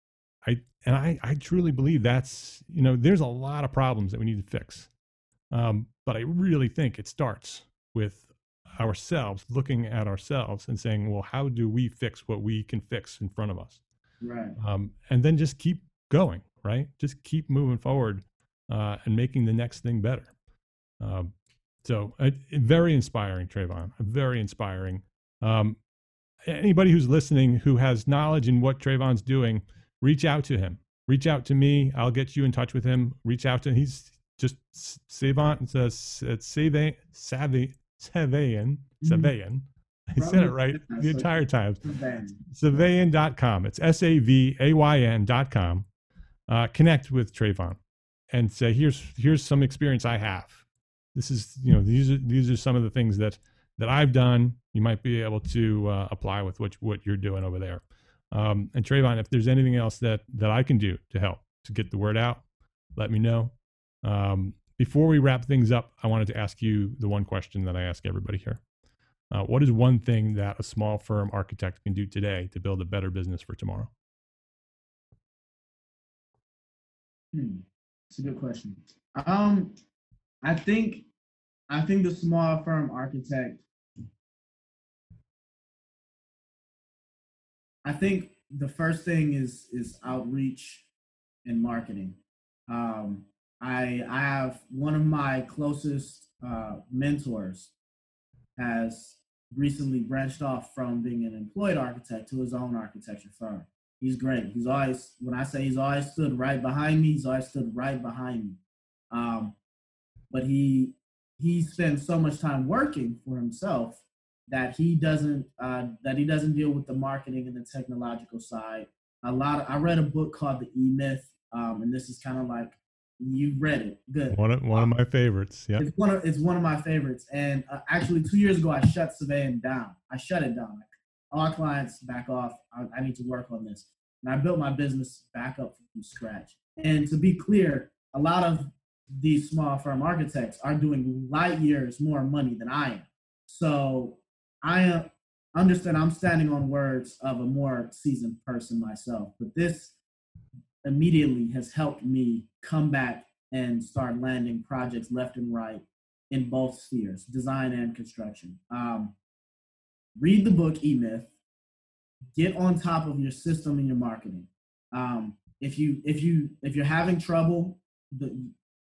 I and I, I truly believe that's, you know, there's a lot of problems that we need to fix, um, but I really think it starts with ourselves, looking at ourselves and saying, well, how do we fix what we can fix in front of us? Right. Um, and then just keep going, right? Just keep moving forward uh, and making the next thing better. Um, so uh, very inspiring, Trayvon, very inspiring. Um, anybody who's listening who has knowledge in what Trayvon's doing, reach out to him. Reach out to me. I'll get you in touch with him. Reach out to him. He's just Savant, it's Savant, Savvy, Savayan, Savayan. I said it right the entire time. Savayan dot com. It's S A V A Y N dot com. Uh, connect with Trayvon and say, here's here's some experience I have. This is, you know, these are these are some of the things that that I've done. You might be able to uh, apply with what what you're doing over there. Um, and Trayvon, if there's anything else that that I can do to help to get the word out, let me know. Um, Before we wrap things up, I wanted to ask you the one question that I ask everybody here. Uh, what is one thing that a small firm architect can do today to build a better business for tomorrow? Hmm. That's a good question. Um, I think, I think the small firm architect, I think the first thing is is outreach and marketing. Um, I, I have one of my closest uh, mentors has recently branched off from being an employed architect to his own architecture firm. He's great. He's always, when I say he's always stood right behind me, he's always stood right behind me. Um, but he he spends so much time working for himself that he doesn't uh, that he doesn't deal with the marketing and the technological side. A lot. Of, I read a book called The E-Myth, um, and this is kind of like, you read it. Good. One of, one of my favorites. Yeah. It's one of it's one of my favorites. And uh, actually, two years ago, I shut Savayan down. I shut it down. Like, all clients back off. I, I need to work on this. And I built my business back up from scratch. And to be clear, a lot of these small firm architects are doing light years more money than I am. So I uh, understand I'm standing on words of a more seasoned person myself. But this immediately has helped me come back and start landing projects left and right in both spheres, design and construction. Um, read the book E-Myth. Get on top of your system and your marketing. Um, if you if you if you're having trouble, the,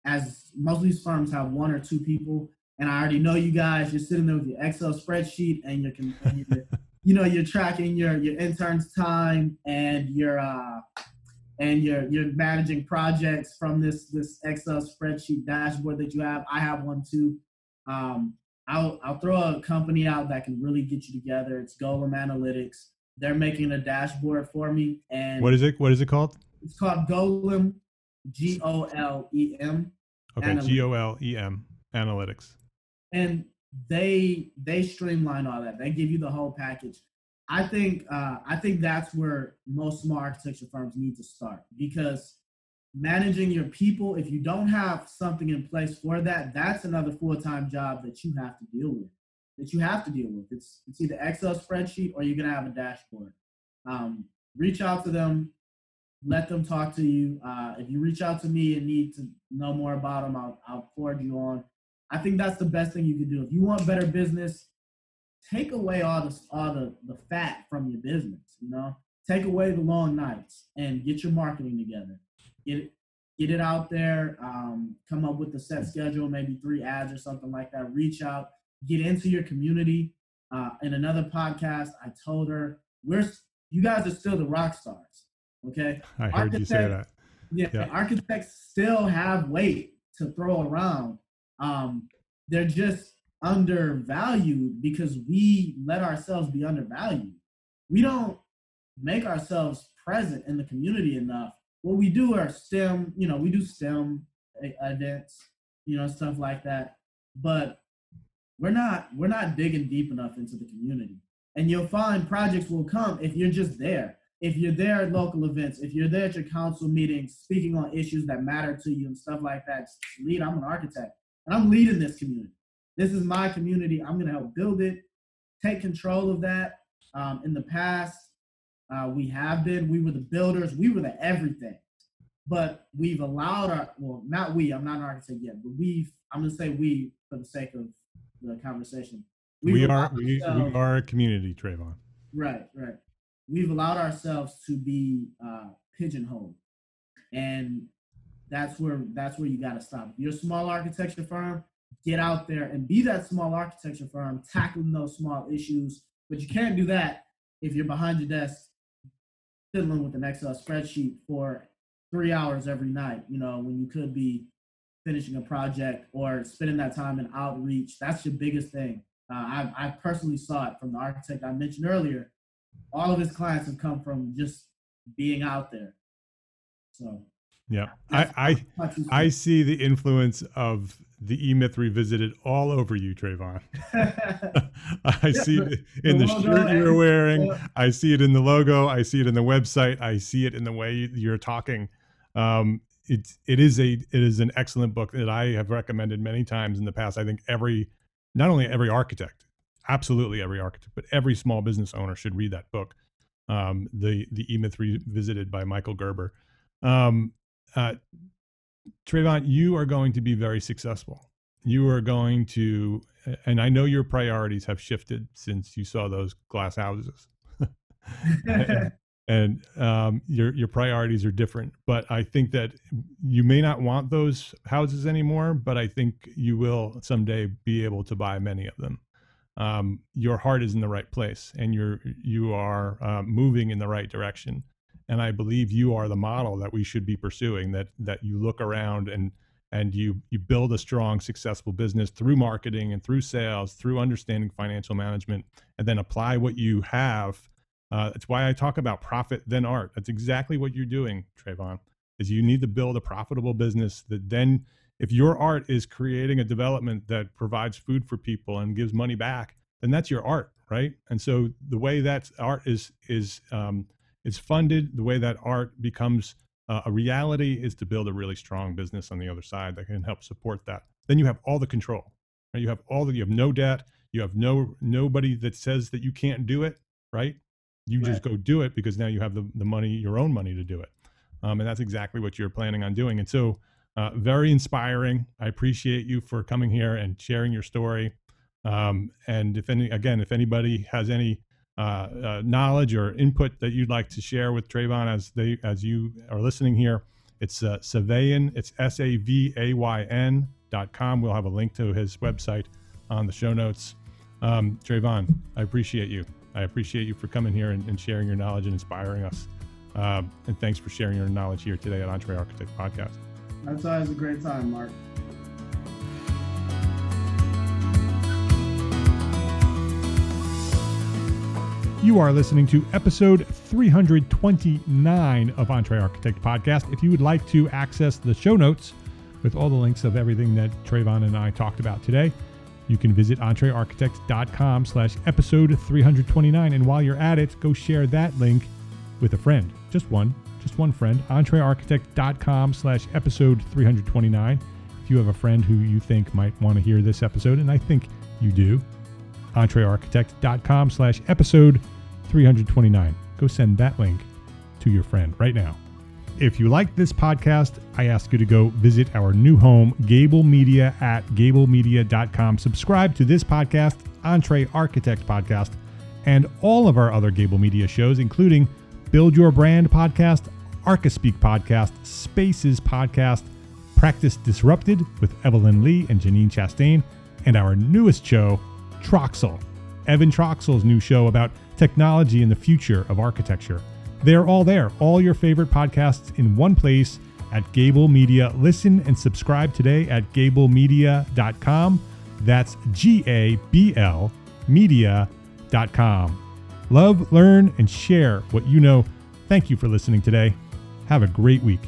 as most of these firms have one or two people, and I already know you guys, you're sitting there with your Excel spreadsheet and you're, and you're you know, you're tracking your your intern's time and you're uh, and you're you're managing projects from this this Excel spreadsheet dashboard that you have. I have one too. Um, I'll I'll throw a company out that can really get you together. It's Golem Analytics. They're making a dashboard for me. And what is it? What is it called? It's called Golem, G O L E M. Okay, G O L E M Analytics. And they they streamline all that. They give you the whole package. I think uh, I think that's where most small architecture firms need to start, because managing your people, if you don't have something in place for that, that's another full-time job that you have to deal with. That you have to deal with. It's it's either Excel spreadsheet or you're gonna have a dashboard. Um, reach out to them, let them talk to you. Uh, if you reach out to me and need to know more about them, I'll I'll forward you on. I think that's the best thing you can do. If you want better business, take away all the all the, the fat from your business, you know? Take away the long nights and get your marketing together. Get it, get it out there, um, come up with a set schedule, maybe three ads or something like that. Reach out, get into your community. Uh, in another podcast, I told her, we're you guys are still the rock stars, okay? I heard Architect, you say that. Yeah, yeah, architects still have weight to throw around. Um, they're just undervalued because we let ourselves be undervalued. We don't make ourselves present in the community enough. What we do are STEM, you know, we do STEM events, you know, stuff like that. But we're not we're not digging deep enough into the community. And you'll find projects will come if you're just there. If you're there at local events, if you're there at your council meetings, speaking on issues that matter to you and stuff like that. Lead, I'm an architect. And I'm leading this community. This is my community. I'm going to help build it, take control of that. Um, in the past, uh, we have been, we were the builders, we were the everything. But we've allowed our, well, not we, I'm not an architect yet, but we've, I'm going to say we for the sake of the conversation. We are, we, we are a community, Trayvon. Right, right. We've allowed ourselves to be uh, pigeonholed. And That's where that's where you got to stop. If you're a small architecture firm, get out there and be that small architecture firm, tackling those small issues. But you can't do that if you're behind your desk, fiddling with an Excel spreadsheet for three hours every night, you know, when you could be finishing a project or spending that time in outreach. That's your biggest thing. Uh, I, I personally saw it from the architect I mentioned earlier. All of his clients have come from just being out there. So. Yeah, I, I I see the influence of the E-Myth Revisited all over you, Trayvon. I see it in the, the shirt you're wearing. I see it in the logo. I see it in the website. I see it in the way you're talking. Um, it it is a it is an excellent book that I have recommended many times in the past. I think every, not only every architect, absolutely every architect, but every small business owner should read that book. Um, the the E-Myth Revisited by Michael Gerber. Um, Uh, Trayvon, you are going to be very successful. You are going to, and I know your priorities have shifted since you saw those glass houses, and, and um, your your priorities are different. But I think that you may not want those houses anymore, but I think you will someday be able to buy many of them. Um, your heart is in the right place, and you're you are uh, moving in the right direction. And I believe you are the model that we should be pursuing, that that you look around and and you you build a strong, successful business through marketing and through sales, through understanding financial management, and then apply what you have. Uh, that's why I talk about profit, then art. That's exactly what you're doing, Trayvon, is you need to build a profitable business that then, if your art is creating a development that provides food for people and gives money back, then that's your art, right? And so the way that art is is um, is funded, the way that art becomes uh, a reality is to build a really strong business on the other side that can help support that. Then you have all the control, right? You have all the, you have no debt. You have no, nobody that says that you can't do it, right? You right. just go do it because now you have the, the money, your own money to do it. Um, and that's exactly what you're planning on doing. And so uh, very inspiring. I appreciate you for coming here and sharing your story. Um, and if any, again, if anybody has any uh, uh, knowledge or input that you'd like to share with Trayvon as they as you are listening here, it's uh, Savayn. It's S A V A Y N dot com. We'll have a link to his website on the show notes. Um, Trayvon, I appreciate you. I appreciate you for coming here and, and sharing your knowledge and inspiring us. Uh, and thanks for sharing your knowledge here today at Entre Architect Podcast. That's always a great time, Mark. You are listening to episode three hundred twenty-nine of Entre Architect Podcast. If you would like to access the show notes with all the links of everything that Trayvon and I talked about today, you can visit entrearchitect.com slash episode 329. And while you're at it, go share that link with a friend. Just one, just one friend. entrearchitect.com slash episode 329. If you have a friend who you think might want to hear this episode, and I think you do, entrearchitect.com slash episode 329. Go send that link to your friend right now. If you like this podcast, I ask you to go visit our new home, Gable Media, at gable media dot com. Subscribe to this podcast, Entre Architect Podcast, and all of our other Gable Media shows, including Build Your Brand Podcast, Archispeak Podcast, Spaces Podcast, Practice Disrupted with Evelyn Lee and Janine Chastain, and our newest show, Troxel, Evan Troxel's new show about technology and the future of architecture. They're all there, all your favorite podcasts in one place at Gable Media. Listen and subscribe today at gable media dot com. That's G A B L media dot com. Love, learn, and share what you know. Thank you for listening today. Have a great week.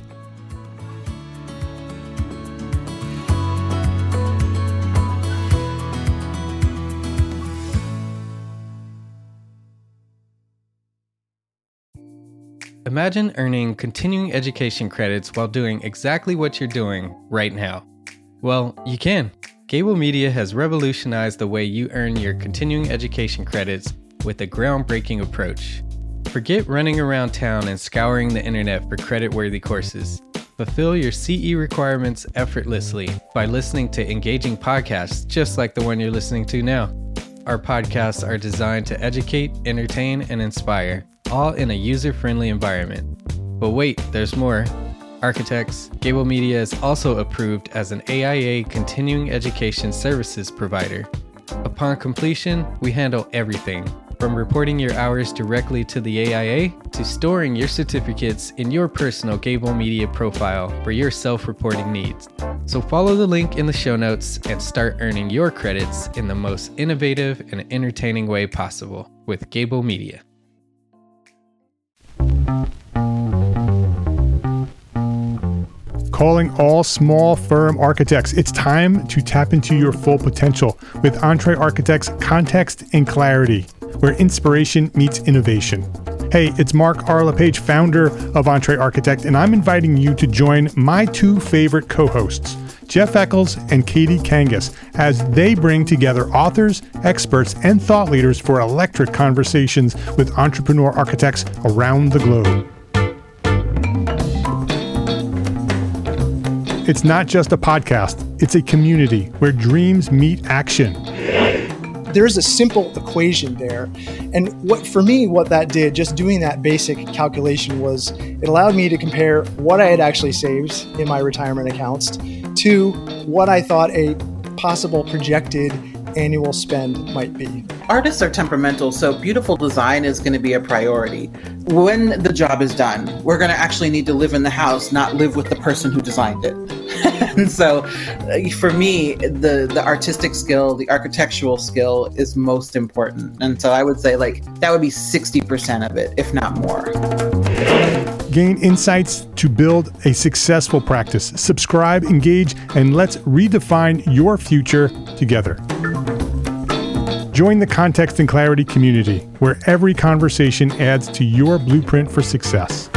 Imagine earning continuing education credits while doing exactly what you're doing right now. Well, you can. Gable Media has revolutionized the way you earn your continuing education credits with a groundbreaking approach. Forget running around town and scouring the internet for credit-worthy courses. Fulfill your C E requirements effortlessly by listening to engaging podcasts just like the one you're listening to now. Our podcasts are designed to educate, entertain, and inspire, all in a user-friendly environment. But wait, there's more. Architects, Gable Media is also approved as an A I A continuing education services provider. Upon completion, we handle everything, from reporting your hours directly to the A I A to storing your certificates in your personal Gable Media profile for your self-reporting needs. So follow the link in the show notes and start earning your credits in the most innovative and entertaining way possible with Gable Media. Calling all small firm architects. It's time to tap into your full potential with Entre Architects Context and Clarity, where inspiration meets innovation. Hey, it's Mark R. LePage, founder of Entre Architect, and I'm inviting you to join my two favorite co-hosts, Jeff Eccles and Katie Kangas, as they bring together authors, experts, and thought leaders for electric conversations with entrepreneur architects around the globe. It's not just a podcast, it's a community where dreams meet action. There's a simple equation there. And what for me, what that did, just doing that basic calculation, was it allowed me to compare what I had actually saved in my retirement accounts to what I thought a possible projected annual spend might be. Artists are temperamental, so beautiful design is going to be a priority. When the job is done, we're going to actually need to live in the house, not live with the person who designed it. And so for me, the, the artistic skill, the architectural skill is most important. And so I would say like that would be sixty percent of it, if not more. Gain insights to build a successful practice. Subscribe, engage, and let's redefine your future together. Join the Context and Clarity community, where every conversation adds to your blueprint for success.